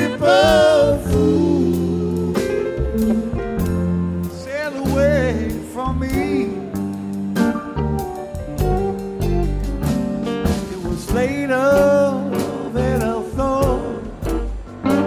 April fool sail away from me. It was later